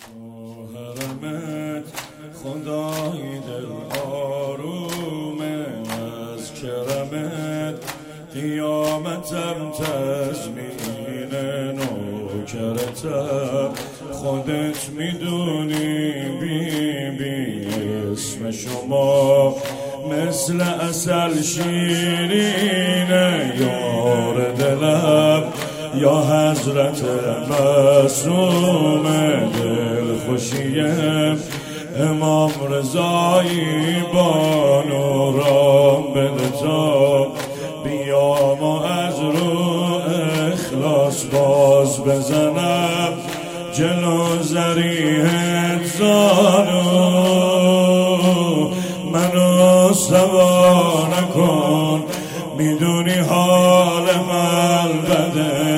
تو حرمت خدای دل آرومه، از کرمت قیامتم تضمین نوکرتم. خودت میدونی بی اسم شما مثل عسل شیرینه. یار دلم یا حضرت معصوم دل خوشیم، امام رضایی با نورم بده تا بیام و از رو اخلاص باز بزنم جلو ذریحت زانو. منو سوا نکن میدونی حال من بده،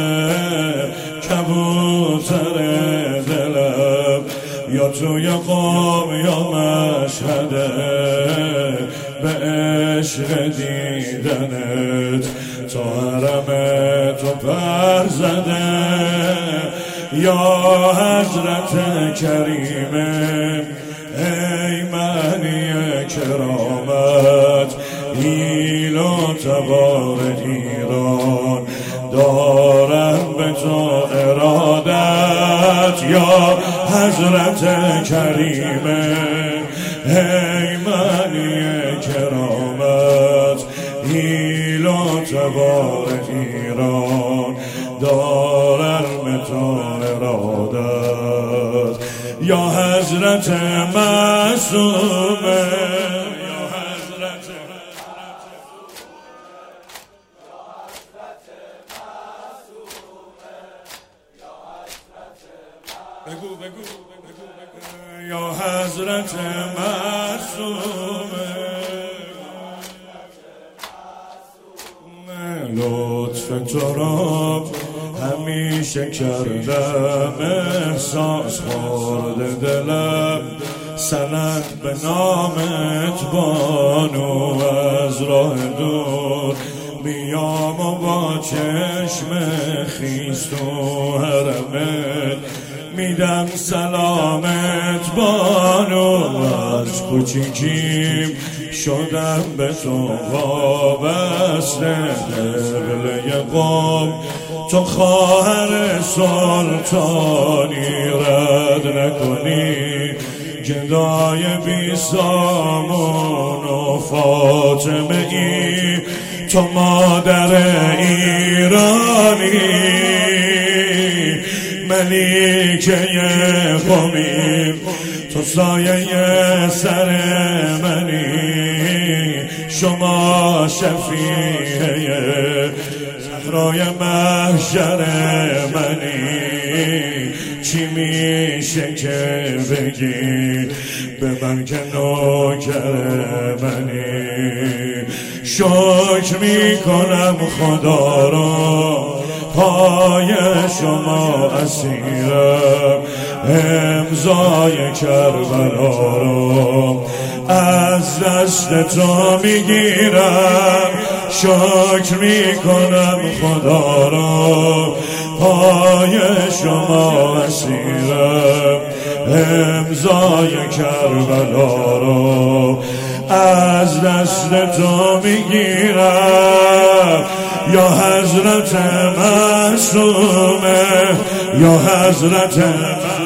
کبوتر دلم یا توی قوم یا مشهده، به عشق دیدنت تا حرمت و پر زده. یا حضرت کریمه ای معنی کرامت، ایل و تبار ایران دارم به تو ارادت. یا حضرت کریمه ای معنی کرامت، ایل و تبار ایران دارم به تو ارادت. یا حضرت معصومه، یا حضرت معصومه، لطف تو را همیشه کردم احساس، خورده دلم سند به نامت بانو. از راه دور میام و با چشم خیس تو حرمت میدم سلامت بانو. از کوچیکیم شدم به تو وابسته، قبله قوم تو خواهر سلطانی، رد نکنی گدای بی سامون و فاطمه ای تو مادر ایرانی. ملیکه قومیم تو سایه سر منی، شما شفیعه صحرای محشر منی. چی میشه که بگی به من که نوکر منی؟ شکر میکنم خدا رو پای شما اسیرم، امضای کربلا رو از دست تو میگیرم. شکر میکنم خدا رو پای شما اسیرم، امضای کربلا رو از دست تو میگیرم. یا حضرت معصومه، یا حضرت